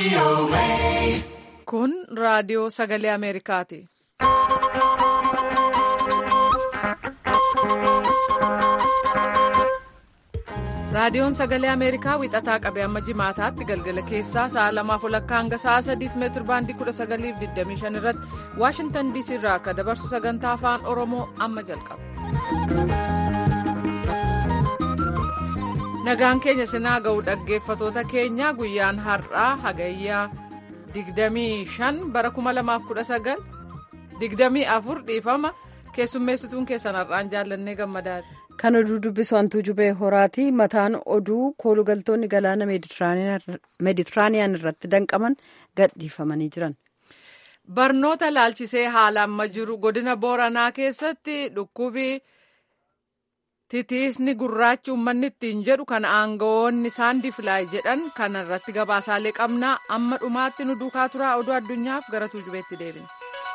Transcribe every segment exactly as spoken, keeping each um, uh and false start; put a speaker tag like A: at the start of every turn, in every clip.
A: Kun raadiyoo sagalee Ameerikaati. Raadiyoon sagalee Ameerikaa wixataa qabee amma jimaataatti galgala keessaa sa'a lamaaf walakkaa hanga sa'a sadiitti meetir baandii kudha sagaliif digdamii shan irratti Waashintan Diisii irraa akka dabarsu sagantaa afaan Oromoo amma jalqaba. Nagaan keenya sinaa ga'u dhaggeeffatoota keenya guyyaan har'aa hagayyaa digdamii shan bara kuma lamaaf kudha sagal digdamii afur dhiifama keessummeessituun keessan har'aan jaallannee gammadaati.
B: Kan oduu dubbisu hantuu jubee horaati. Mataan oduu koolugaltoonni galaana meeditiraaniyaan irratti danqaman gadhiifamanii jiran.
A: Barnoota laalchisee haala amma jiru godina Booranaa keessatti dhukkubi titiisni gurraachi uummanni ittiin jedhu kan aangawoonni saandifilaay jedhan kana irratti gabaasaalee qabnaa amma dhumaatti nu duukaa turaa oduu addunyaaf gara tuujubeetti deebina.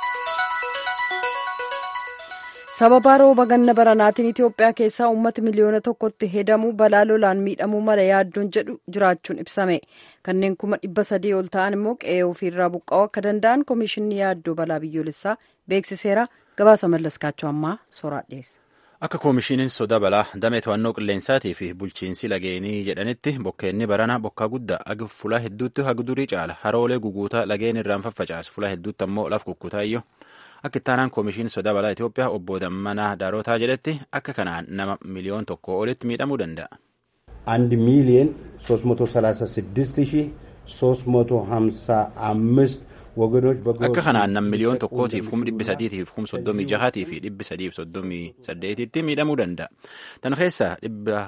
B: Sababa rooba ganna baranaatiin Itoophiyaa keessaa uummata miliyoona tokkotti hedamuu balaa lolaan miidhamuu mala yaaddoon jedhu jiraachuun ibsame. Kanneen kuma dhibba sadii ol ta'an immoo qe'ee ofiirraa buqqa'uu akka danda'an Komishinni Yaaddoo Balaa Biyyoolessaa beeksiseera. Gabaasa mallaskaachuu ammaa soraa dhiyeessa.
C: Akka koomishiniin soda balaa damee to'annoo qilleensaatii fi bulchiinsi lageenii jedhanitti bokkeenni baranaa bokkaa guddaa aga fuula hedduutti hagdurii caala haroolee guguutaa lageen irraan faffacaasu fuula hedduutti ammoo laf kukkutaayyoo. Akka ittaanaan koomishinii soda balaa Itoophiyaa obbo Dammanaa Daarotaa jedhetti akka kanaan nama miliyoon tokko olitti miidhamuu danda'a.
D: አንድ ሚሊየን ሶስት መቶ ሰላሳ ስድስት ሺህ ሶስት መቶ ሀምሳ አምስት ወገኖች
C: akka kanaan nam miliyoon tokkootiif kum dhibbi sadiitiif kum soddomii jahatii fi dhibbi sadiif soddomii saddeetitti miidhamuu danda'a. Tan keessaa dhibba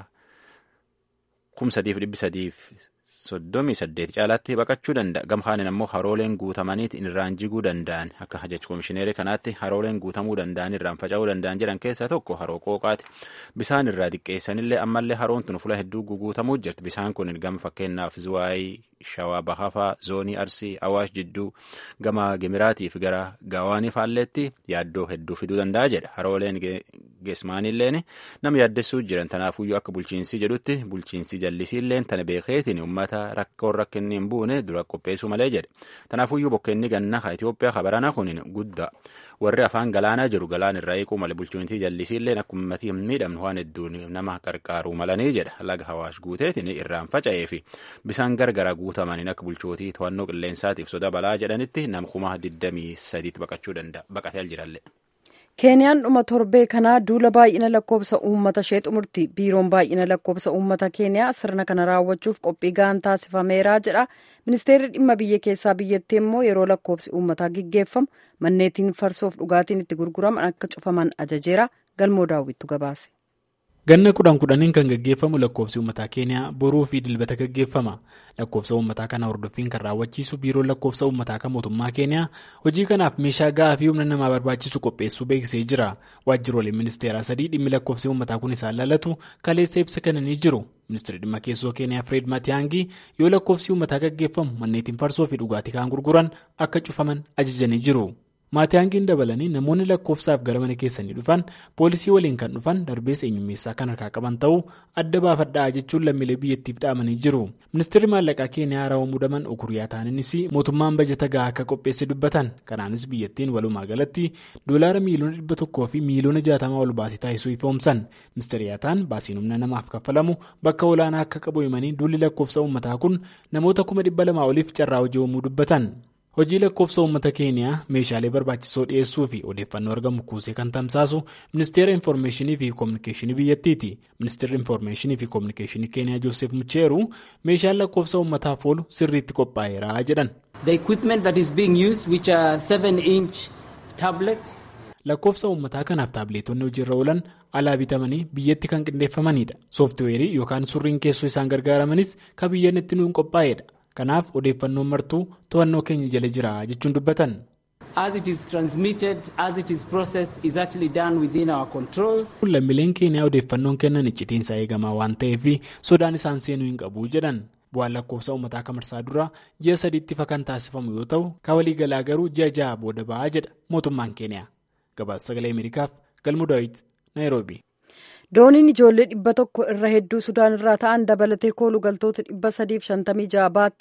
C: kum sadiif dhibbi sadiif soddomii saddeet caalaatti baqachuu danda'a. Gamkaanin ammoo harooleen guutamaniit irraan jiguu danda'an akka jecha koomishineerii kanaatti harooleen guutamuu danda'an irraan faca'uu danda'an jedhan keessaa tokko haroo qooqaati. Bisaan irraa xiqqeessanillee ammallee haroon tun fuula hedduu guguutamuu jirti. Bisaan kun gama fakkeenyaaf Zuwaayii, Shawaa Bahafaa, Zoonii Arsii, Awaash jidduu gama Gimiraatiif gara Gawaanii faalleetti yaaddoo hedduu fiduu danda'a jedha. Harooleen geesmaanilleen nama yaaddessuu jiran tanaafuyyuu akka bulchiinsi jedhutti bulchiinsi jallisiilleen tana beekeetiin uummata rakkoon rakkinni hin buune dura qopheessuu malee jedhe. Tanaafuyyuu bokkeenni ganna ka Itoophiyaa kabarana kun guddaa warri afaan galaanaa jiru galaan irraa eeguu malee bulchiinsi jallisiilleen akka uummatii hin miidhamne waan hedduun nama qarqaaruu malanii jedha. Laga Hawaash guuteetiin irraan faca'ee fi bisaan gargara guutamaniin akka bulchootii to'annoo qilleensaatiif soda balaa jedhanitti nam kuma digdamii sadiitti baqachuu danda'a. Baqatee aljirallee.
B: Keeniyaan dhuma torbee kanaa duula baay'ina lakkoofsa uummata ishee xumurti. Biiroon baay'ina lakkoofsa uummata Keeniyaa sirna kana raawwachuuf qophii gahaan taasifameera jedha. Ministeerri dhimma biyya keessaa biyyattii immoo yeroo lakkoofsi uummataa gaggeeffamu manneetiin farsoof dhugaatiin itti gurguraman akka cufaman ajajeera. Galmoo daawwittu gabaase.
E: Ganna kudhan kudhaniin kan gaggeeffamu lakkoofsi uummataa Keeniyaa boruu fi dilbata gaggeeffama. Lakkoofsa uummataa kana hordoffiin kan raawwachiisu biiroon lakkoofsa uummataa kan mootummaa Keeniyaa hojii kanaaf meeshaa gahaa fi humna namaa barbaachisu qopheessuu beeksisee jira. Waajjiroleen ministeeraa sadii dhimmi lakkoofsi uummataa kun isaan laalatu kaleessa ibsa kennanii jiru. Ministeerri dhimma keessoo Keeniyaa Fred Matiyaangii yoo lakkoofsi uummataa gaggeeffamu manneetiin farsoo fi dhugaatii kan gurguran akka cufaman ajajanii jiru. Maatiyaangiin dabalanii namoonni lakkoofsaaf gara mana keessanii dhufan poolisii waliin kan dhufan darbeessa eenyummeessaa kan harkaa qaban ta'uu adda baafadhaa jechuun lammiilee biyyattiif dhaamanii jiru. Ministeerri maallaqaa Keeniyaa Raawwa Mudaman Okuriyaa ta'aniinis mootummaan bajata gahaa akka qopheesse dubbatan. Kanaanis biyyattiin walumaa galatti doolaara miiliyoona dhibba tokkoo fi miiliyoona jaatamaa ol baasii taasisuu ifoomsan. Ministeerri yaataan baasiin humna namaaf kaffalamu bakka olaanaa akka qabu himanii duulli lakkoofsa uummataa kun namoota kuma dhibba lamaa oliif carraa hojii uumuu dubbatan. Hojii lakkoofsa uummata Keeniyaa meeshaalee barbaachisoo dhiyeessuu fi odeeffannoo argamu kuusee kan tamsaasu Ministeera Infoormeeshinii fi Koominikeeshinii biyyattiiti. Ministeerri Infoormeeshinii fi Koominikeeshinii Keeniyaa Joosef Mucheeru meeshaan lakkoofsa uummataaf oolu sirriitti qophaa'eera jedhan.
F: The equipment that is being used which are seven inch tablets.
E: Lakkoofsa uummataa kanaaf taabileetonni hojiirra oolan alaa bitamanii biyyatti kan qindeeffamanidha. Sooftiweerii yookaan surriin keessoo isaan gargaaramanis kan biyyaan itti nuun qophaa'edha. Kanaaf odeeffannoon martuu to'annoo keenya jala jira jechuun dubbatan.
F: As it is transmitted, as it is processed, is actually done within our control.
E: Lammiileen Keeniyaa odeeffannoon kennan iccitiinsa eegamaa waan ta'eef sodaan isaan seenuu hin qabu jedhan. Bu'aan lakkoofsa uummataa kamarsaa dura ji'a sadiitti kan taasifamu yoo ta'u kan waliigalaa garuu ji'a ja'a booda ba'aa jedha mootummaan Keeniyaa. Gabaasa sagalee Ameerikaaf Galmuu Daawit Naayiroobii.
B: Dooniin ijoollee dhibba tokko irra hedduu Sudaan irraa ta'an dabalatee koolugaltoota dhibba sadiif shantamii ja'a baatte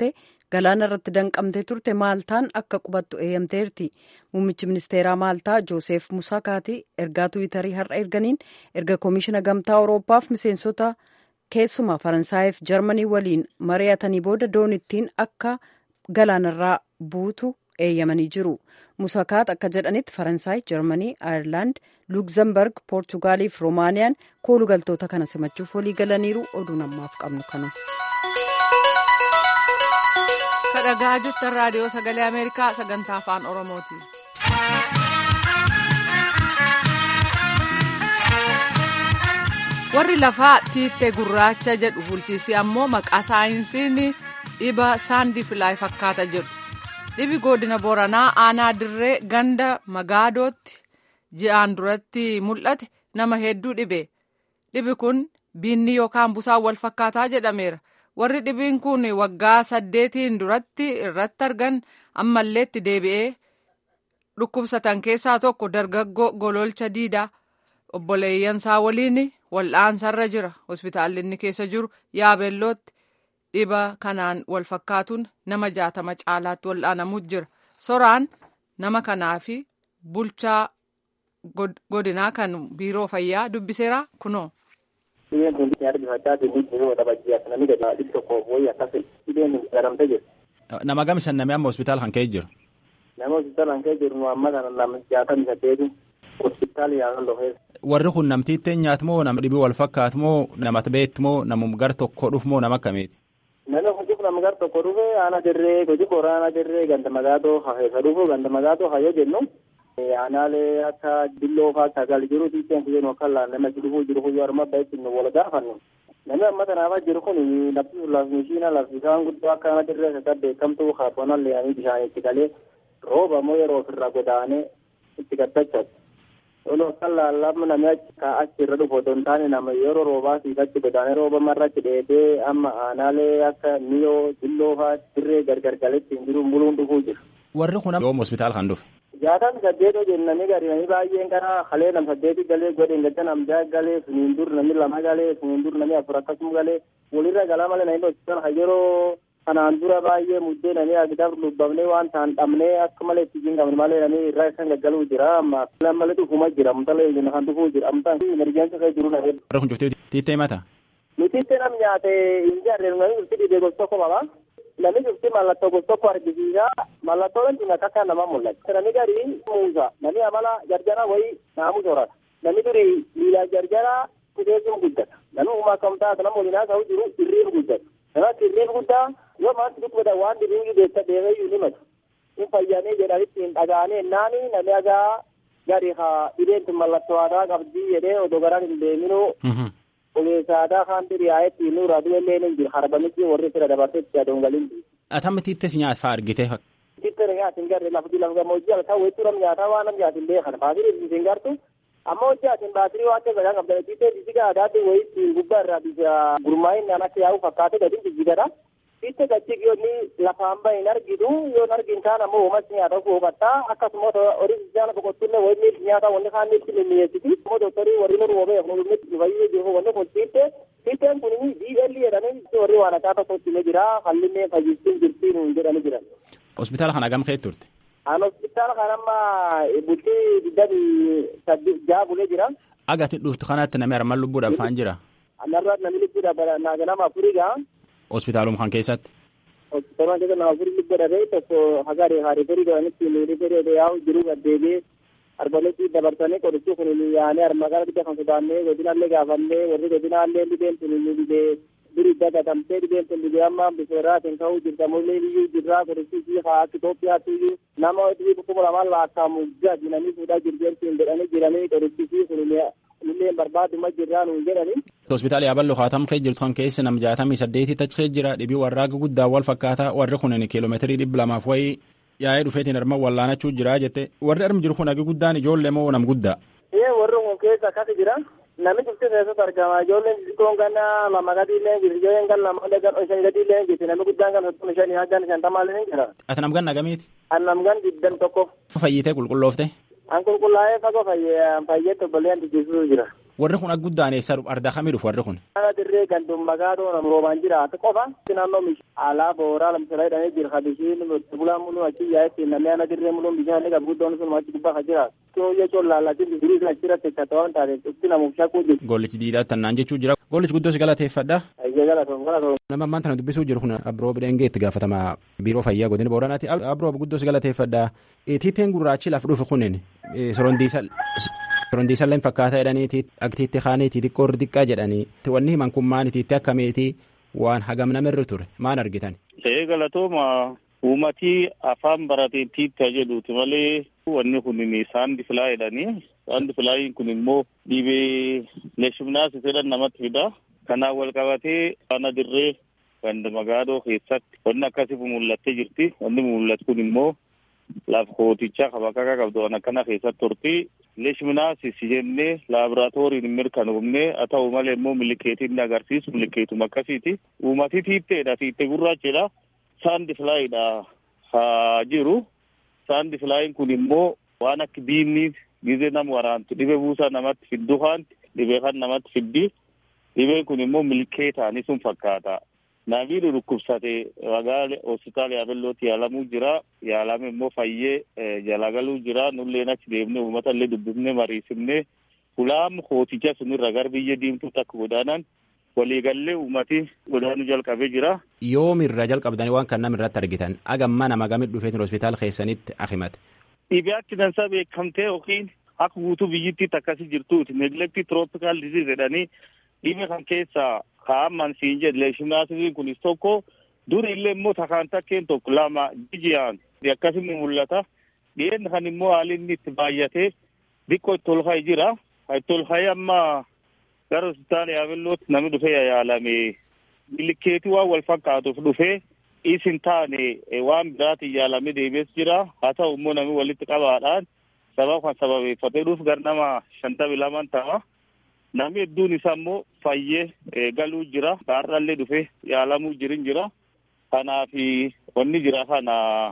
B: galaana irratti danqamtee turte Maaltaan akka qubattu eeyyamteerti. Muummichi ministeeraa Maaltaa Jooseef Musaakaati ergaa Tiwiitarii har'a erganiin erga koomishina gamtaa Awurooppaaf miseensota keessumaa Faransaayif Jarmanii waliin mari'atanii booda doonittiin akka galaanarraa buutu eeyyamanii jiru. Musaakaat akka jedhanitti Faransaay, Jarmanii, Ayirlaand, Luugzambarg, Poortugaaliif Roomaaniyaan koolugaltoota kana simachuuf walii galaniiru. Oduun ammaaf qabnu kanu.
A: Kadhagaa jirtan raadiyoo sagalee Ameerikaa sagantaa afaan Oromooti. Warri lafaa tiittee gurraacha jedhu bulchiisi ammoo maqaa saayinsiin dhiba saandii filaay fakkaata jedhu. Dhibi godina Booranaa aanaa dirree ganda Magaadootti ji'aan duratti mul'ate nama hedduu dhibe. Dhibi kun biinni yookaan busaan wal fakkaataa jedhameera. Warri dhibiin kun waggaa saddeetiin duratti irratti argan ammalleetti deebi'ee dhukkubsatan keessaa tokko dargaggoo Gololcha Diidaa obboleeyyansaa waliin wal'aansarra jira. Hospitaalli inni keessa jiru Yaabellootti. Dhiba kanaan wal fakkaatuun nama jaatama caalaatti wal'aanamutu jira. Soraan nama kanaa fi bulchaa godinaa kan biiroo fayyaa dubbiseera kunoo.
G: Dhibeen kun argifachaa jirru yeroo dhabajjiyaatti namni gadi dhibbi tokkoof wayii akkasii dhibeen kun garamtee jiru.
C: Nama gamisan namni amma hospitaala kan ka'e jiru?
G: Nama hospitaala kan ka'e jiru nu amma kana nama jaatamii saddeeti hospitaala yaalan lofeessa.
C: Warri kun namtiitteen nyaatu moo nama dhibii wal fakkaatu moo namatti beektu moo nama gar tokko dhufu moo nama akkamiiti?
G: Nama hundi nama gar tokko dhufe aanaa dirree goji boraanaa dirree ganda magaatoo haheessa dhufu ganda magaatoo hayyo jennu. Aanaalee akka dilloo fa'aa sagal jiru tiiteen kuyyeen yookaan laannama dhufuu jiru kuyyoo arma baay'ee nu wal gaafannu. Namni amma kanaafaa jiru kun lafti lafmishiina lafisaan guddoo akka ana dirree isa beekamtu haafonan leeyanii bishaan itti galee rooba moo yeroo ofirraa godaanee itti gattachatu. Olo kan laallamma namni achi irra dhufu otoo hin taane nama yeroo roobaa siifatti godaanee rooba marratti dheedee amma aanaalee akka miyoo dilloo fa'aa dirree gargar galetti hin jiru buluun dhufuu jira.
C: Warri kun yoom hospitaala kan dhufe?
G: Jaatamii saddeetoo jennanii gadi namni baay'een kana halee nam saddeeti galee godheen gadda nam ja'a galee suniin dur namni lama galee suniin dur namni afur akkasuma galee walirra galaa malee namni hospitaala yeroo kanaan dura baay'ee muddee namni agdaaf lubbamnee waan ta'an dhabnee akka malee itti jingabne malee namni irraa isaan gaggaluu jira amma malee dhufuma jira amtalee jenna kan dhufuu jira amtaan emergensi kee jiru namni.
C: Warri kun cuftee tiittee mata?
G: Tiittee nam nyaate hin jaarreen namni cufti dhibee gosa tokko qaba. Namni cufti mallattoo gosa tokko argisiisa mallattoon kun akka nama mul'ata. Namni gadi muuza namni amala jarjara wayii naamu soorata. Namni durii miila jarjara kuteessuun guddata. Namni uumaa kamtaa kana molinaa ta'uu jiru irriin guddata. Namatti irriin guddaa yoo maanti dubbata waan dhibee beekta deemee iyyuu ni matu. Kun fayyanii jedhanitti hin dhagaanee naani namni agaa gadi haa dhibeen tun mallattoo aadaa qabdii jedhee odoo garaan hin deeminuu. Ogeessaadaa kan diriyaa'etti nuura du'ellee ni jira harbamitti warri fira dabarteetti adoongaliin.
C: Atammi tiittes nyaata fa'aa argite?
G: Tiittee nyaata hin garre lafa lafa gammoojjii ala ta'u weessuu nam nyaataa waan nam nyaata hin beekan baasirii hin gartu amma hojii asin baasirii waan ta'e sadan qabda tiittee jijjiga aadaatti wayitti gubbaa irraa bisa gurmaa'in naan akka yaa'u fakkaate gadi jijjigadha. Tiittee gachii yoonni lafaan bahin argitu yoon argin kaan ammoo uumas nyaata hubattaa akkasuma horii jaala boqotuullee wayii nyaata wanni kaan itti mimmiyeessiti ammoo dooktarii warri nu roobee nu fayyee jiru wanni kun tiittee tiitteen kun D L jedhanii warri waan akka tokkotti ni jira hallinee fayyistiin jirtii nu jedhanii jiran.
C: Hospitaala kana gam keessa turte?
G: Aan hospitaala kana amma bultii digdamii saddeet jaha bulee jira.
C: Agati dhuftu kanaatti namni armaan lubbuudhaaf faan jira?
G: Anarraa namni lubbuudhaaf nama afurii gaa.
C: Hospitaaluma kan keessatti?
G: Hospitaaluma keessatti nama afurii lubbuudhaaf tokko hagaadee haadee firii godhanitti nuyi firii yaa'u jiru gaddeebi'ee arbametti dabarsanii qorichuu kun yaanee armaqaa bidda kan sodaannee godinaallee gaafannee warri godinaallee dhibeen kun dhibee durii dagatamtee dhibeen kun dhibee amma biseeraatiin ka'uu jirta mullee iyyuu jirraa qorichuu haa Itoophiyaatti iyyuu nama dhibee kuma lamaan laakkaa'amu gaajinanii fuudhaa jirjeentiin jedhanii jiranii qorichuu kun illee barbaaduma jirraa nuun jedhanii.
C: Hospitaala Yaaballoo haatam kee jirtu kan keessa nam jaatamii saddeetii tachee jira dhibii warraaqa guddaa wal fakkaataa warri kunin kiiloomeetirii dhibba lamaaf wayii yaa'ee dhufeetiin arma wallaanachuu jira jette warri armi jiru kun agi guddaan ijoollee moo nam guddaa?
G: Ee warri kun keessa akkasi jira namni cufti keessatti argama ijoolleen xixiqqoon ganna lama gadiillee jirti ijoolleen gan lama gan shan gadiillee jirti namni guddaan gan sottuma shanii haggan shantamaallee jira.
C: Ati nam gan agamiiti?
G: An nam gan digdam tokko.
C: Fayyitee qulqulloofte?
G: An qulqullaa'ee fagoo fayyee obboleen jijjiiruu jira.
C: warri kun guddaan eessaa dhufu arda kamii dhufu warri kun.
G: Ana dirree gandum magaadoo nam roobaan jiraatu qofa naannoo alaa booraa lamsala hidhamee jira kabishiin bulaan muluu achi yaa'etti namni ana dirree muluun bishaan ni guddoon sun achi gubbaa ka jiraatu. Too jechuun laallaatiin bifirii kan achirratti akka ta'an taate itti namuuf shakkuu jiru. Gollichi diidaa tannaan jechuu jira. Gollichi guddoo si galateeffadha. Ayyee galatoom galatoom. Nama ammaan tana dubbisuu jiru kun Abroo Bidengee itti gaafatamaa biiroo fayyaa godina Booranaati. Abroo guddoo si galateeffadha. Tiiteen gurraachi lafa dhufu kunin sorondiisalleen fakkaataa jedhanii aktiitti kaaniitii xiqqoo irra xiqqaa jedhanii wanni himan kun maanitiitti akkamiitii waan hagam namirra ture maan argitan.
H: Ee galatooma uummatii afaan barateettiitti jedhuuti malee wanni kun saandi filaa jedhanii saandi filaayiin kun immoo dhibee leeshminaas jedhan namatti fida. Kanaan wal qabatee ana dirree ganda magaadoo keessatti wanni akkasiif mul'attee jirti. Wanni mul'atu kun immoo lafa kootichaa kabakaka qabdu waan akkana keessatti turti. Leeshminaas jennee laaboraatooriin mirkanoomnee haa ta'u malee immoo milikeetiin ni agarsiisu milikeetuma akkasiiti. Uummatii tiitteedha tiittee gurraachidha. Saandi filaayidha haa jiru. Saandi filaayiin kun immoo waan akka diinni gizee nama waraantu dhibee buusaa namatti fiddu haanti dhibee kan namatti fiddi. Dhibeen kun immoo milikeetaani sun fakkaata. Namni dhukkubsate magaala hospitaala Yaabellootti yaalamuu jira. Yaalame immoo fayyee jala galuu jira. Nulleen achi deemnee uummata illee dubbifnee mariisifnee hulaam kooticha sunirra gara biyya diimtuu takka godaanan waliigallee uummati godaanuu jalqabee jira.
C: Yoomirra jalqabdanii waan kan namirratti argitan agamma nama gamit dhufeetiin hospitaala keessanitti akimate.
H: Dhibee achi dansaa beekamtee yookiin akka guutuu biyyittiitti akkasii jirtuuti. Neglektii tirooppikaal diziiz jedhanii dhibee kan keessaa kaa'aman siin jedhe leeshminaasiin kunis tokko duri illee immoo takaan takkeen tokko lama jijiyaan akkasuma mul'ata. Dhiyeen kan immoo haalli inni itti baay'atee xiqqoo itti ol ka'ee jira. Itti ol ka'ee amma gara hospitaala Yaabellootti namni dhufee yaalame milikeetii waan wal fakkaatuuf dhufee isin taane waan biraatiin yaalamee deebi'es jira. Haa ta'u immoo namni walitti qabaadhaan sababa kan sababeeffatee dhuuf gara nama shantamii lamaan ta'a. Namni hedduun isaa immoo fayyee galuu jira. Kaarraallee dhufee yaalamuu jirin jira. Kanaaf wanni jira kana.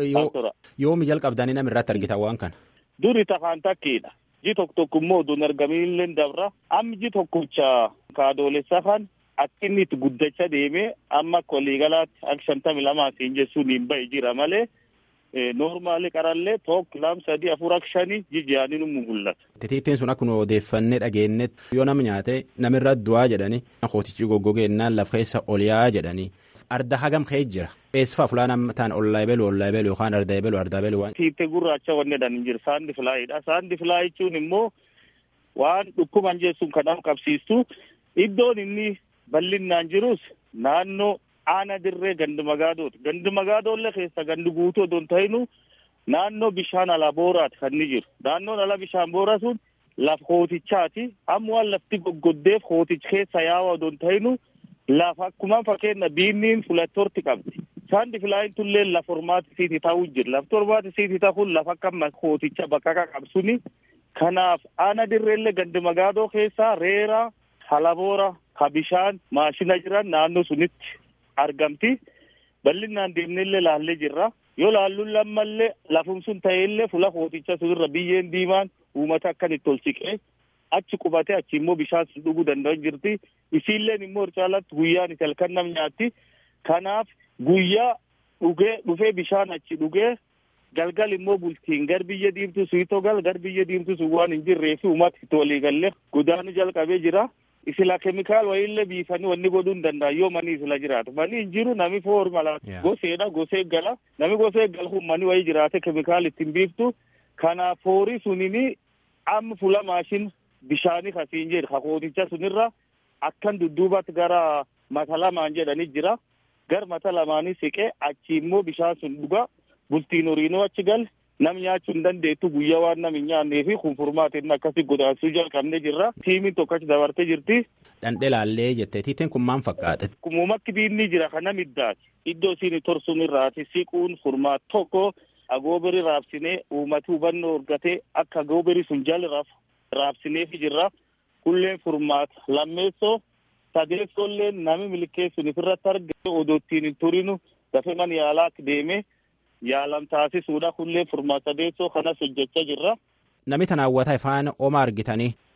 C: Yoomi jalqabdanii nama irratti argitan waan kana.
H: Duri takaan takkiidha. Ji tokko tokko immoo oduun argamiillee dabra. Amma ji tokkocha kaadoolessa kan akka inni itti guddachaa deemee amma akka waliigalaatti akka shantamii lamaa siin jechuun hin bahe jira malee. Noormaali qarallee tokko lama sadii afur akka shanii jijjiiranii nu mul'ata.
C: Tiittiin sun akkuma odeeffannee dhageenye yoo nama nyaate namirra du'aa jedhanii kootichi goggogeenyaan lafa keessa ol yaa'aa jedhanii arda hagam ka'ee jira. Eessifaa fulaan ta'an ollaa eebelu ollaa eebelu yookaan arda eebelu arda eebelu waan.
H: Tiittee gurraacha wanni jedhan hin jiru saandi filaayidha. Saandi filaay jechuun immoo waan dhukkuban jechuun kan nama qabsiistu iddoon inni bal'inaan jirus naannoo. Aana dirree gandi magaadooti. Gandi magaadoollee keessa gandi guutuu odoon ta'inu naannoo bishaan alaa booraati kan ni jiru. Naannoon ala bishaan booraa sun lafa kootichaati. Amma waan lafti goggoddeef kooticha keessa yaa'aa odoon ta'inu lafa akkuma fakkeenya biinniin fulattoorti qabdi. Saandi filaayin tullee lafa hormaati siitii ta'uu jira. Lafti hormaati siitii ta'uun lafa akka kooticha bakka qabsuni. Kanaaf aana dirreellee gandi magaadoo keessaa reera halaboora ka bishaan maashina jiran naannoo sunitti. Argamti bal'inaan deemnellee laallee jirra yoo laalluun lammallee lafum sun ta'ellee fuula kooticha sunirra biyyeen diimaan uummata akkan itti ol siqee achi qubatee achi immoo bishaan sun dhuguu danda'an jirti isiilleen immoo caalatti guyyaan itti halkan nam nyaatti kanaaf guyyaa dhugee dhufee bishaan achi dhugee galgal immoo bultiin gar biyya diimtuu suitoo gal gar biyya diimtuu sun waan hin jirreefi uummata itti waliigallee godaanuu jalqabee jira. Isila keemikaal wayiillee biifanii wanni godhuu hin danda'an yoo manni isila jiraatu. Manni hin jiru nami foor mala goseedha gosee gala nami gosee galu manni wayii jiraate keemikaal ittiin biiftu. Kanaaf foorii sunini amma fuula maashin bishaanii kasiin jedhu kakooticha sunirra akkan dudduubatti gara mata lamaan jedhanii jira. Gar mata lamaanii siqee achi immoo bishaan sun dhuga bultiin horiinoo achi gal. Nam nyaachuu hin dandeettu guyyaa waan nam hin nyaannee fi kunfurmaatiin akkasii godaansuu jalqabnee jirra. Tiimiin tokko achi dabartee jirti.
C: Dhandhee laallee jettee tiiteen kun maal fakkaata?
H: Kumumatti biinni jira kana middaati. Iddoo isiin torsuun irraati siquun furmaat tokko agooberii raabsinee uummati hubannoo argatee akka agooberii sun jala raabsineefi jirra. Kulleen furmaat lammeessoo sadeessoollee nami milikeessuun ifirratti argate odoottiin hin turinu dafee man yaalaa deemee. Yaalam taasisuudha kullee furmaata deessoo kanas hojjechaa jirra.
C: Namni tan hawwataa ifaan oma argitanii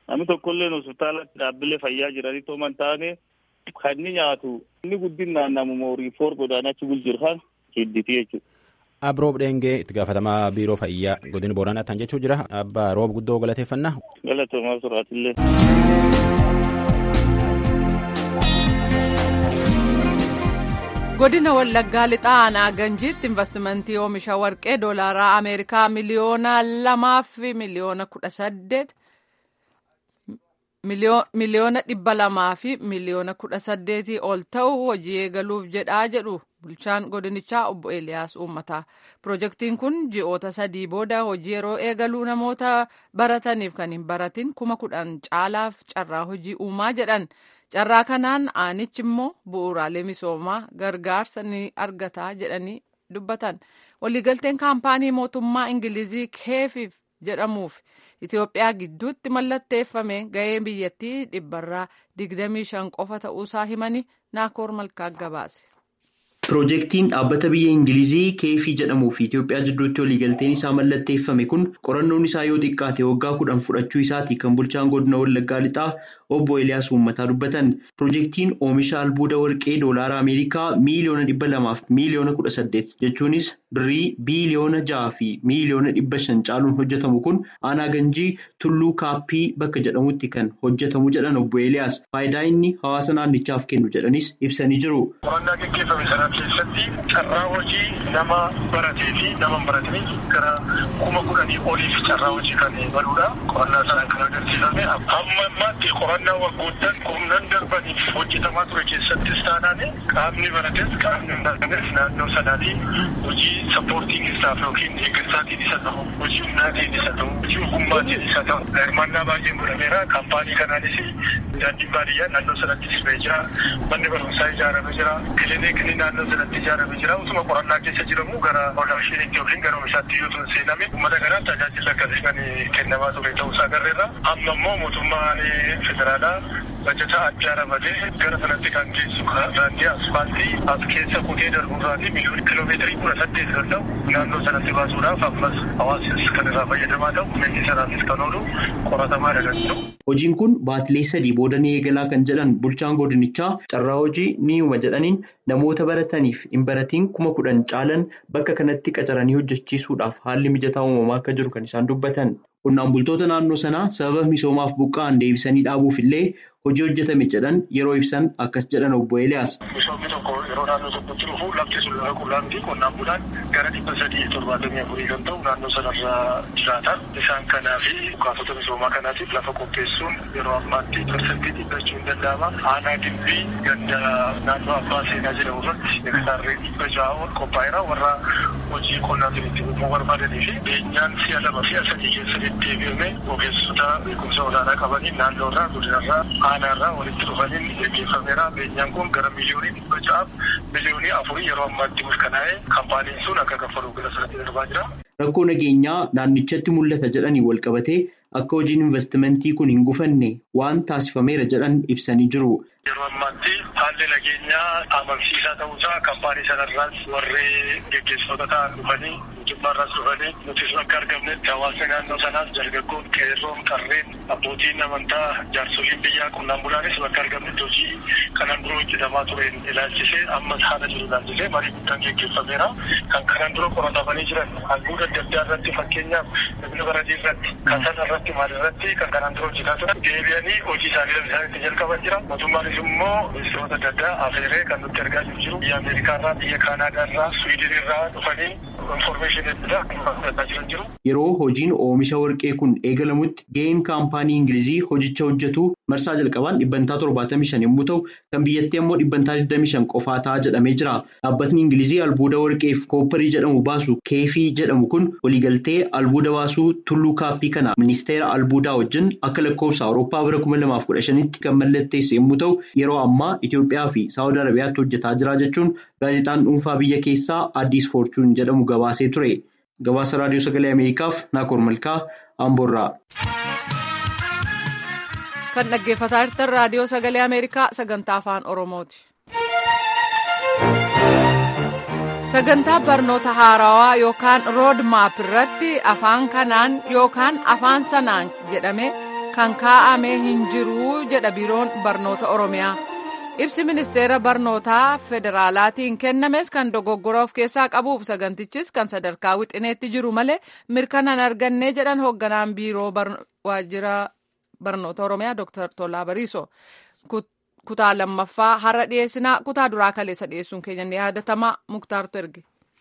H: Namni tokkollee hospitaala dhaabbilee fayyaa jiranii tooman taane kan inni nyaatu inni guddinaan namuma horii foor godaanachi bulchirhaan hidditi jechuudha.
C: Abroob Dheengee itti gaafatamaa biiroo fayyaa godina Booranaa tan jechuu jira. Abbaa roob guddoo galateeffannaa.
H: Galatoomaa suraatillee.
A: Godina Wallaggaa lixaa aanaa Ganjiitti investimentii oomisha warqee doolaaraa Ameerikaa miliyoona lamaa fi miliyoona kudha saddeet miliyoona dhibba lamaa fi miliyoona kudha saddeetii ol ta'u hojii eegaluuf jedhaa jedhu bulchaan godinichaa obbo Eeliyaas Uummataa. Pirojektiin kun ji'oota sadii booda hojii yeroo eegaluu namoota barataniif kan hin baratin kuma kudhan caalaaf carraa hojii uumaa jedhan. Carraa kanaan aanichi immoo bu'uuraalee misoomaa gargaarsa ni argataa jedhanii dubbatan. Waliigalteen kaampaanii mootummaa Ingilizii keefiif jedhamuuf Itoophiyaa gidduutti mallatteeffame ga'ee biyyattii dhibbarraa digdamii shan qofa ta'uusaa himanii Naakoor Malkaa gabaase.
I: Pirojektiin dhaabbata biyya Ingilizii keefii jedhamuu fi Itoophiyaa jidduutti waliigalteen isaa mallatteeffame kun qorannoon isaa yoo xiqqaate waggaa kudhan fudhachuu isaati kan bulchaan godina Wallaggaa lixaa obbo Eeliyaas Uummataa dubbatan. Pirojektiin oomisha albuuda warqee doolaara Ameerikaa miiliyoona dhibba lamaaf miiliyoona kudha saddeet jechuunis birrii biiliyoona jaha fi miiliyoona dhibba shan caaluun hojjetamu kun aanaa Ganjii tulluu kaappii bakka jedhamutti kan hojjetamu jedhan obbo Eeliyaas faayidaa inni hawaasa naannichaaf kennu jedhanis ibsanii jiru.
J: Keessatti carraa hojii nama baratee fi nama hin baratanii gara kuma kudhanii oliif carraa hojii kan baluudha. Qorannaa sanaan kan agarsiifame hamma ammaatti qorannaa waggoottan humnaan darbaniif hojjetamaa ture keessattis taanaan qaamni barates qaamni hin baratanes naannoo sanaatiin hojii sappoortiin isaaf yookiin eeggissaatiin isa ta'u hojii humnaatiin isa ta'u hojii ogummaatiin isa ta'u hirmaannaa baay'een godhameera. Kaampaanii kanaanis daandii baadiyyaa naannoo sanattis ba'ee jira. Manni barumsaa ijaaramee jira. Kilinikni naannoo sanatti ijaaramee jira. Utuma qorannaa keessa jiramu gara odaashiniitti yookiin gara oomishaatti yoo tun seename uummata kanaan tajaajila akkasii kan kennamaa ture ta'uusaa agarreerra. Amma immoo mootummaan federaalaa bajata addaa ramadee gara sanatti kan geessu daandii asfaaltii as keessa kutee darbuurraatii miliyoona kiloomeetirii kudha saddeet kan ta'u naannoo sanatti baasuudhaaf ammas hawaasis kan irraa fayyadamaa ta'u humni sanaafis kan oolu qoratamaa dhagadhu.
I: Hojiin kun baatilee sadii booda ni eegalaa kan jedhan bulchaan godinichaa carraa hojii ni uuma jedhaniin namoota barataniif hin baratiin kuma kudhan caalan bakka kanatti qacaranii hojjechiisuudhaaf haalli mijataa uumamaa akka jiru kan isaan dubbatan. Qonnaan bultoota naannoo sanaa sababa misoomaaf buqqa'an deebisanii dhaabuuf illee hojii hojjetame jedhan yeroo ibsan akkas jedhan obbo Eeliyaas.
J: Misoomni tokko yeroo naannoo tokkotti dhufu lafti sun lafa qullaamti qonnaan bulaan gara dhibba sadii torbaatamii afurii kan ta'u naannoo sanarra jiraatan isaan kanaa fi bukaatota misoomaa kanaatiif lafa qopheessuun yeroo ammaatti parsantii dhibbachuu hin danda'ama. Aanaa Dimbii ganda naannoo abbaa seenaa jedhamu irratti hektaarrii dhibba ja'a ol qophaa'eera warra hojii qonnaatiin itti bubuu barbaadanii fi beenyaan si'a lama fi sadii keessa deddeebi'ame ogeessota beekumsa olaanaa qabaniin naannoo irraa godinarraa aanaarraa walitti dhufaniin gaggeeffameera. Beenyaan kun gara miliyoonii dhibba ja'aaf miliyoonii afurii yeroo ammaatti mirkanaa'ee kaampaaniin sun akka kaffalu gara sanatti darbaa jira.
I: Rakkoo nageenyaa naannichatti mul'ata jedhanii wal qabatee akka hojiin investimentii kun hin gufanne waan taasifameera jedhan ibsanii jiru.
J: Yeroo ammaatti haalli nageenyaa amansiisaa ta'uusaa kaampaanii sanarraas warri gaggeessitoota ta'an dhufanii mootummaarraas dhufanii nutis bakka argamnetti hawaasni naannoo sanaas dargaggoon qeerroon qarreen abbootiin amantaa jaarsoliin biyyaa qonnaan bulaanis bakka argamnetti hojii kanaan dura hojjetamaa tureen ilaalchisee ammas haala jiru ilaalchisee marii guddaan gaggeeffameera. Kan kanaan dura qoratamanii jiran albuuda adda addaa irratti fakkeenyaaf ibna baradii irratti kasana irratti maal irratti kan kanaan dura hojjetaa turan deebi'anii hojii isaanii isaanitti jalqaban jira. Mootummaanis immoo ministeerota adda addaa afeeree kan nutti argaa jiru biyya Ameerikaarraa biyya Kaanaadaarraa Suwiidinirraa dhufanii infoormeeshinii adda addaa fudhataa jiran jiru.
I: Yeroo hojiin oomisha warqee kun eegalamutti ga'een kaampaanii Ingilizii hojicha hojjetu marsaa jalqabaan dhibbantaa torbaatamii shan yommuu ta'u kan biyyattii immoo dhibbantaa digdamii shan qofaa ta'a jedhamee jira. Dhaabbatni Ingilizii albuuda warqeef koopparii jedhamu baasu keefii jedhamu kun waliigaltee albuuda baasuu tulluu kaappii kana ministeera albuudaa wajjin akka lakkoofsa Awurooppaa bara kuma lamaaf kudha shanitti kan mallatteesse yommuu ta'u yeroo ammaa Itoophiyaa fi Saawud Arabiyaatti hojjetaa jira jechuun gaazexaan dhuunfaa biyya keessaa Addis Forchuun jedhamu gabaasee ture. Gabaasa raadiyoo sagalee Ameerikaaf Naakoor Malkaa Amboorraa.
A: Kan dhaggeeffataa jirtan raadiyoo sagalee Ameerikaa sagantaa afaan Oromooti. Sagantaa barnoota haarawaa yookaan rood maap irratti afaan kanaan yookaan afaan sanaan jedhamee kan kaa'amee hin jiru jedha biiroon barnoota Oromiyaa. Ibsi ministeera barnootaa federaalaatiin kennames kan dogoggora of keessaa qabuuf sagantichis kan sadarkaa wixineetti jiru malee mirkanaan argannee jedhan hoogganaan biiroo waajjira barnoota Oromiyaa Dooktar Tolaa Bariisoo. Kutaa lammaffaa har'a dhiyeessinaa kutaa duraa kaleessa dhiyeessuun keenya ni yaadatama. Muktaartu erge.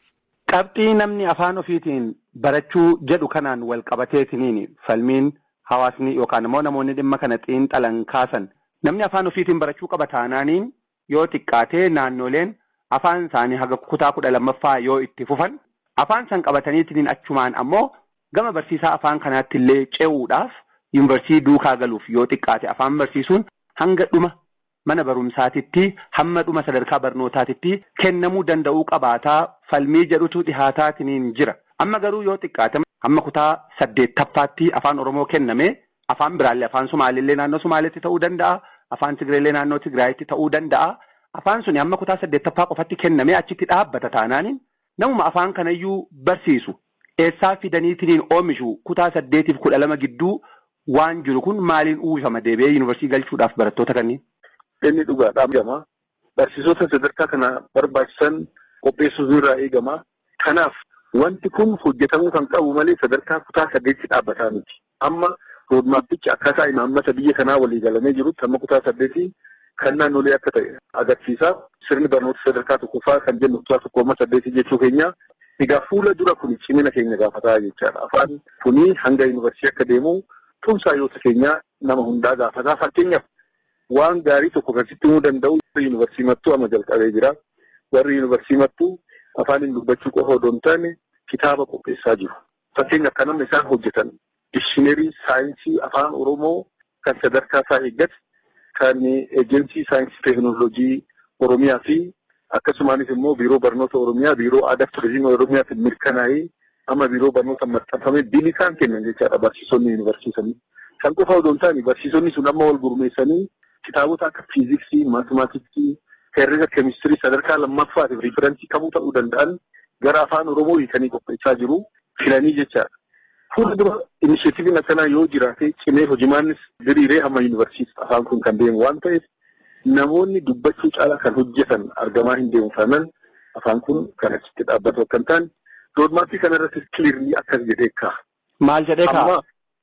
D: Qabxii namni afaan ofiitiin barachuu jedhu kanaan wal qabateetiniin falmiin hawaasni yookaan immoo namoonni dhimma kana xiinxalan kaasan namni afaan ofiitiin barachuu qaba taanaaniin yoo xiqqaatee naannoleen afaan isaanii haga kutaa kudha lammaffaa yoo itti fufan afaan san qabataniitiin achumaan ammoo gama barsiisaa afaan kanaatti illee ce'uudhaaf yuunivarsiitii duukaa galuuf yoo xiqqaate afaan barsiisuun hanga dhuma mana barumsaatitti hamma dhuma sadarkaa barnootaatitti kennamuu danda'uu qabaataa falmii jedhutu dhihaataatiniin jira. Amma garuu yoo xiqqaate hamma kutaa saddeettaffaatti afaan Oromoo kenname afaan biraallee afaan Sumaaleellee naannoo Sumaaleetti ta'uu danda'a. Afaan Tigireellee naannoo Tigraayitti ta'uu danda'a. Afaan suni hamma kutaa saddeettaffaa qofatti kennamee achitti dhaabbata taanaaniin namuma afaan kanayyuu barsiisu eessaa fidaniitiin oomishu kutaa saddeetiif kudha lama gidduu waan jiru kun maaliin uwwifama deebi'ee yuunivarsiitii galchuudhaaf barattoota kanneen.
J: Inni dhugaadhaan eegama. Barsiisota sadarkaa kana barbaachisan qopheessuutu irraa eegama. Kanaaf wanti kun hojjetamuu kan qabu malee sadarkaa kutaa saddeetti dhaabbataa miti. Amma roodmaappichi akkaataa imaammata biyya kanaa walii galamee jirutti amma kutaa saddeetii kan naannolee akka ta'e agarsiisa. Sirni barnoota sadarkaa tokkoffaa kan jennu kutaa tokko amma saddeetii jechuu keenya. Egaa fuula dura kun cimina keenya gaafataa jechaadha. Afaan kuni hanga yuunivarsiitii akka deemu tumsaa yoo keenya nama hundaa gaafataa. Fakkeenyaaf waan gaarii tokko kan sitti himuu danda'u yuunivarsiitii mattuu amma jalqabee jira. Warri yuunivarsiitii mattuu afaaniin dubbachuu qofa odoo hin taane kitaaba qopheessaa jiru. Fakkeenyaaf kan amma isaan hojjetan dishinerii saayinsii afaan Oromoo kan sadarkaa isaa eeggate kan eejensii saayinsii teekinooloojii Oromiyaa fi akkasumaanis immoo biiroo barnoota Oromiyaa biiroo aadaa fi turizimii Oromiyaatiin mirkanaa'ee amma biiroo barnoota maxxanfamee biliisaan kennan jechaadha barsiisonni yuunivarsiitii. Kan qofa odoo hin taane barsiisonni sun amma wal gurmeessanii kitaabota akka fiiziksii, maatimaatiksii, herrega keemistirii sadarkaa lammaffaatiif riiferansii kamuu ta'uu danda'an gara afaan Oromoo hiikanii qopheessaa jiru filanii jechaadha. Fuula dura inisheetiiviin akkanaa yoo jiraate cimee hojimaannis diriiree hamma yuunivarsiitii afaan kun kan deemu waan ta'eef namoonni dubbachuu caalaa kan hojjetan argamaa hin deemu taanaan afaan kun kan achitti dhaabbatu akka hin taane roodmaappii kanarratti kiliirrii akkas jedhee kaa'a.
D: Maal jedhee kaa'a?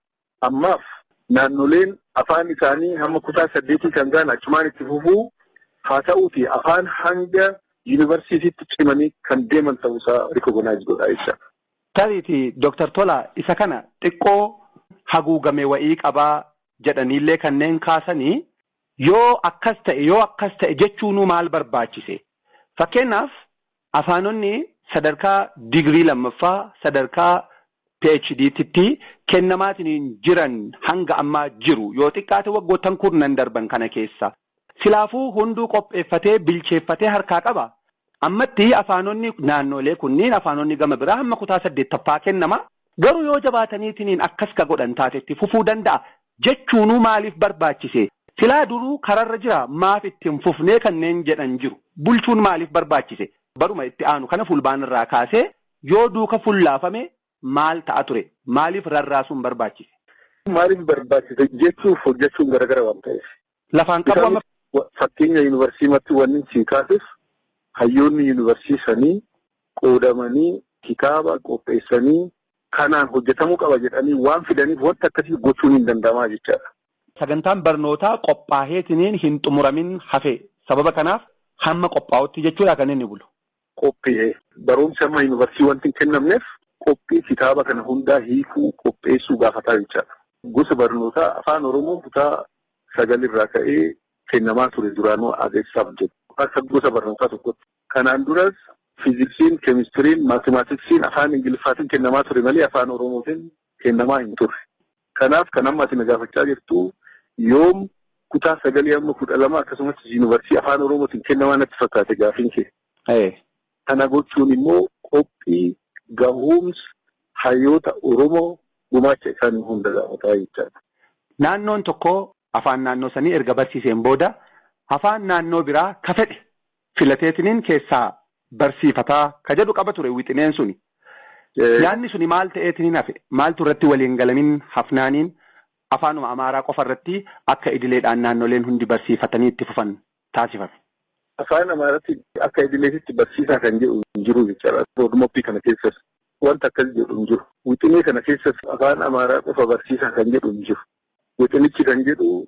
J: Ammaaf naannoleen afaan isaanii hamma kutaa saddeetii kan ga'an achumaan itti fufuu haa ta'uuti afaan hanga yuunivarsiitiitti cimanii kan deeman ta'uusaa rikogonaayiz godhaa jecha.
D: Tariiti Dooktar Tolaa isa kana xiqqoo haguugame wa'ii qabaa jedhaniillee kanneen kaasanii yoo akkas ta'e yoo akkas ta'e jechuunuu maal barbaachise? Fakkeenyaaf afaanonni sadarkaa digirii lammaffaa sadarkaa P H D-titti kennamaatiin jiran hanga ammaa jiru yoo xiqqaate waggoottan kurnan darban kana keessa silaafuu hunduu qopheeffatee bilcheeffatee harkaa qaba. Ammatti afaanonni naannolee kunniin afaanonni gama biraa hamma kutaa saddeettaffaa kennama garuu yoo jabaataniitiin akkas ka godhan taatetti fufuu danda'a jechuunuu maaliif barbaachise? Silaa duruu kararra jira maaf ittiin fufnee kanneen jedhan jiru bulchuun maaliif barbaachise? Baruma itti aanu kana fulbaanirraa kaasee yoo duuka fullaafame maal ta'a ture? Maaliif rarraasuun barbaachise?
J: Maaliif barbaachise jechuuf hojjechuun garagara waan ta'eef.
D: Lafaan qabu
J: fakkeenya yuunivarsiitii wanni siin kaasuuf hayyoonni yuunivarsiisanii qoodamanii kitaaba qopheessanii kanaan hojjetamuu qaba jedhanii waan fidaniif wanta akkasii gochuun hin danda'amaa jechaadha.
D: Sagantaan barnootaa qophaa'eetiniin hin xumuramin hafe sababa kanaaf hamma qophaa'utti jechuudha kan inni bulu.
J: Qophi'ee barumsa amma yuunivarsiitii wanti hin kennamneef qophii kitaaba kana hundaa hiikuu qopheessuu gaafataa jechaadha. Gosa barnootaa afaan Oromoo kutaa sagalirraa ka'ee kennamaa ture duraanuu adeemsaaf jedhu. Akka gosa barnootaa tokkotti. Kanaan duras fiiziksiin, keemistiriin, maatimaatiksiin afaan Ingiliffaatiin kennamaa ture malee afaan Oromootiin kennamaa hin turre. Kanaaf kan amma ati na gaafachaa jirtu yoom kutaa sagalii amma kudha lama akkasumas yuunivarsiitii afaan Oromootiin kennamaa natti fakkaate gaafiin kee. Kana gochuun immoo qophii gahuumsa hayyoota Oromoo gumaacha isaanii hunda gaafataa jechaadha.
D: Naannoon tokko afaan naannoo sanii erga barsiiseen booda afaan naannoo biraa ka fedhe filateetiniin keessaa barsiifataa ka jedhu qaba ture wixineen suni. Yaanni suni maal ta'eetiniin hafe maaltu irratti waliin galamin hafnaaniin afaanuma Amaaraa qofa irratti akka idileedhaan naannoleen hundi barsiifatanii itti fufan taasifame.
J: Afaan Amaaraatti akka idileetitti barsiisaa kan jedhu hin jiru jechaadha. Roodmaappii kana keessas wanta akkas jedhu hin jiru. Wixinee kana keessas afaan Amaaraa qofa barsiisaa kan jedhu hin jiru. Wixinichi kan jedhu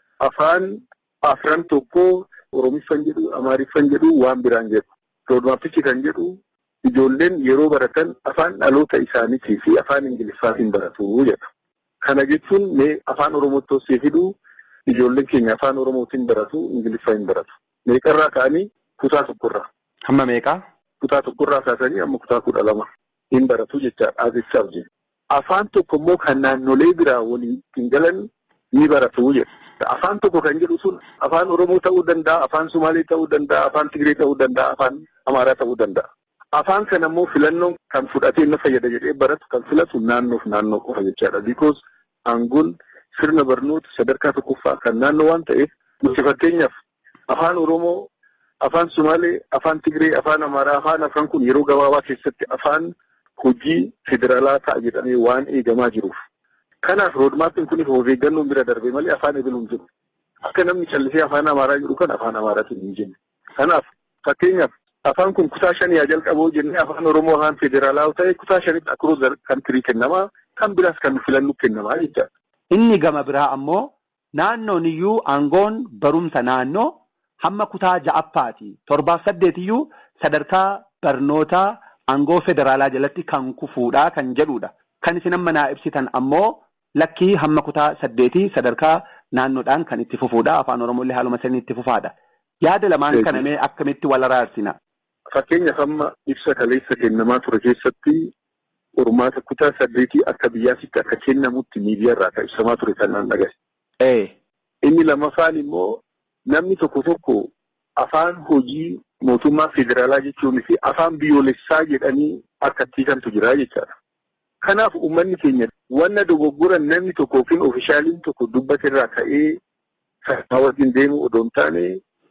J: afaan afran tokko Oromiffan jedhu Amaariffan jedhu waan biraan jedhu. Roodmaappichi kan jedhu ijoolleen yeroo baratan afaan dhaloota isaaniitii fi afaan Ingiliffaatiin baratu jedha. Kana jechuun mee afaan Oromootti osoo fiduu ijoolleen keenya afaan Oromootiin baratu Ingiliffaa hin baratu. Meeqarraa ka'anii kutaa tokkorraa.
D: Hamma meeqaa?
J: Kutaa tokkorraa kaasanii amma kutaa kudha lama hin baratu jechaadha. Aasichaaf jedhu. Afaan tokko immoo kan naannolee biraa waliin galan ni baratu jedha. Afaan tokko kan jedhu sun afaan Oromoo ta'uu danda'a, afaan Sumaalee ta'uu danda'a, afaan Tigree ta'uu danda'a, afaan Amaaraa ta'uu danda'a. Afaan kana immoo filannoon kan fudhatee na fayyada jedhee baratu kan filatu naannoof naannoo qofa jechaadha. Because aangoon sirna barnoota sadarkaa tokkoffaa kan naannoo waan ta'eef nuti fakkeenyaaf afaan Oromoo, afaan Sumaalee, afaan Tigree, afaan Amaaraa, afaan afran kun yeroo gabaabaa keessatti afaan hojii federaalaa ta'a jedhamee waan eegamaa jiruuf. Kanaaf roodmaappiin kun of eeggannoon bira darbee malee afaan eegaluun jiru. Akka namni callisee afaan Amaaraa jedhu kan afaan Amaaraatiin hin jenne. Kanaaf fakkeenyaaf afaan kun kutaa shanii haa jalqabuu jennee afaan Oromoo afaan federaalaa ta'e kutaa shanitti akka kan tirii kennamaa kan biraas kan filannu kennamaa jechaadha.
D: Inni gama biraa ammoo naannoon iyyuu aangoon barumsa naannoo hamma kutaa ja'affaati. Torbaaf saddeet iyyuu sadarkaa barnootaa aangoo federaalaa jalatti kan kufuudhaa kan jedhudha. Kan isin amma naa ibsitan ammoo lakkii hamma kutaa saddeetii sadarkaa naannoodhaan kan itti fufuudha. Afaan Oromooillee haaluma sanii itti fufaadha. Yaada lamaan kana mee akkamitti wal araarsina?
J: Fakkeenyaaf amma ibsa kaleessa kennamaa ture keessatti qormaata kutaa saddeetii akka biyyaasitti akka kennamutti miidiyaarraa kan ibsamaa ture kan naan dhagahe. Inni lamaffaan immoo namni tokko tokko afaan hojii mootummaa federaalaa jechuun fi afaan biyyoolessaa jedhanii akka tiikantu jira jechaadha. Kanaaf uummanni keenya wanna dogoggoran namni tokko yookiin oofishaaliin tokko dubbaterraa ka'ee sadarkaa wajjin deemu odoo hin taane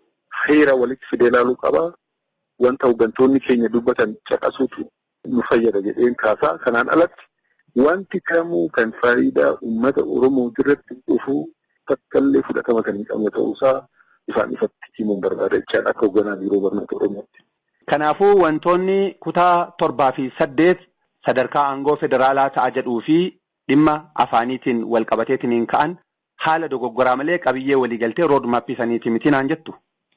J: heera walitti fidee ilaaluu qaba. Wanta hooggantoonni keenya dubbatan caqasuutu nu fayyada jedheen kaasaa. Kanaan alatti wanti kamuu kan faayidaa uummata Oromoo irratti dhufuu takkaallee fudhatama kan hin qabne ta'uusaa ifaan ifatti himuun barbaada jechaadha akka hoogganaa biiroo barnoota Oromootti.
D: Kanaafuu wantoonni kutaa torbaa fi saddeet sadarkaa aangoo federaalaa ta'a jedhuu fi dhimma afaaniitiin wal qabateetiin ka'an haala dogoggoraa malee qabiyyee waliigaltee roodmaappii saniitii miti naan jettu.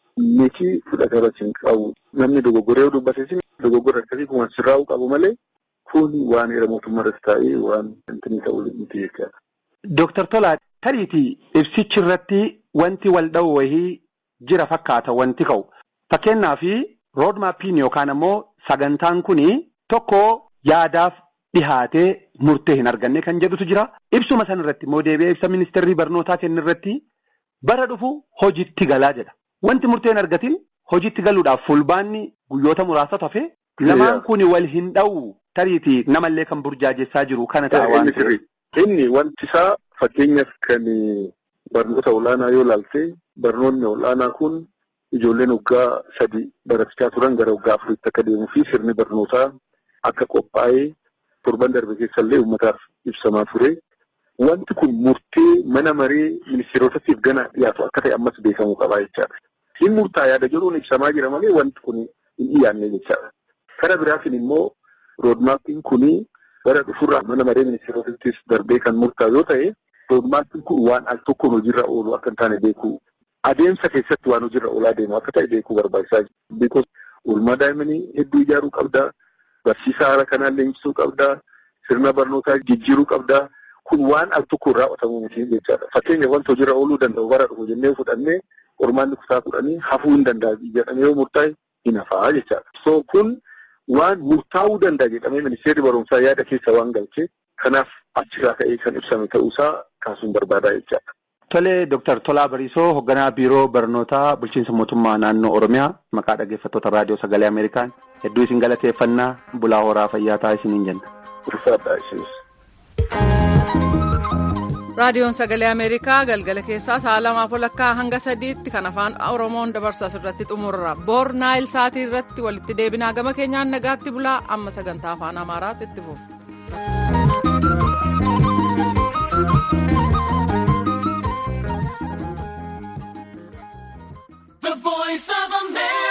J: Miti fudhatama hin qabu. Namni dogoggoree dubbateetiin dogoggora akkasii kun sirraa'uu qabu malee kun waan heera mootummaa irratti taa'ee waan intinii ta'uu miti jechaadha.
D: Dooktar Tolaa tariitii ibsichi irratti wanti wal dha'u wayii jira fakkaata wanti ka'u. Fakkeenyaaf roodmaappiin yookaan ammoo sagantaan kuni tokko yaadaaf dhihaatee murtee hin arganne kan jedhutu jira. Ibsuma san irratti immoo deebi'ee ibsa ministeerri barnootaa kennu irratti bara dhufu hojiitti galaa jedha. Wanti murtee hin argatin hojiitti galuudhaaf fulbaanni guyyoota muraasa tafe lamaan kun wal hin dha'u tariitii namallee kan burjaajessaa jiru kana ta'a waan ta'eef.
J: Inni wanti isaa fakkeenyaaf kan barnoota olaanaa yoo ilaalte barnoonni olaanaa kun ijoolleen waggaa sadi barachaa turan gara waggaa afuriitti akka deemuu fi sirni barnootaa akka qophaa'ee torban darbe keessallee uummataaf ibsamaa ture. Wanti kun murtee mana maree ministeerotaatiif gana dhiyaatu akka ta'e ammas beekamuu qabaa jechaadha. Hin murtaa yaada jiruun ibsamaa jira malee wanti kun hin dhiyaanne jechaadha. Kana biraatiin immoo roodmaappiin kun bara dhufurraa mana maree ministeerotaattis darbee kan murtaa'u yoo ta'e roodmaappiin kun waan al tokkoon hojiirra oolu akka hin taane beekuu adeemsa keessatti waan hojiirra oolaa deemu akka ta'e beekuu barbaachisaa jira. Because oolmaa daa'immanii hedduu ijaaruu qabdaa, barsiisaa haala kanaan leenjisuu qabdaa, sirna barnootaa jijjiiruu qabdaa. Kun waan al tokkoon raawwatamu miti jechaadha. Fakkeenyaaf wanta hojiirra ooluu danda'u bara dhufu jennee fudhannee qormaanni kutaa kudhanii hafuu hin danda'a jedhamee yoo murtaa'e hin hafaa jechaadha. So kun waan murtaa'uu danda'a jedhamee ministeerri barumsaa yaada keessa waan galchee kanaaf achirraa ka'ee kan ibsame ta'uusaa kaasuun barbaadaa jechaadha.
D: Tolee, Dooktar Tolaa Bariisoo, hoogganaa biiroo barnootaa bulchiinsa mootummaa naannoo Oromiyaa, maqaa dhaggeeffattoota raadiyoo sagalee Ameerikaan hedduu isin galateeffannaa bulaa horaa fayyaa ta'a isiniin jenna.
J: Ulfaadhaa isinis.
A: Raadiyoon sagalee Ameerikaa galgala keessaa sa'a lamaaf walakkaa hanga sadiitti kan afaan Oromoon dabarsu asirratti xumurra. Boor naayil saatii irratti walitti deebinaa gama keenyaan nagaatti bulaa amma sagantaa afaan Amaaraatti itti fufu.
K: Voice of America.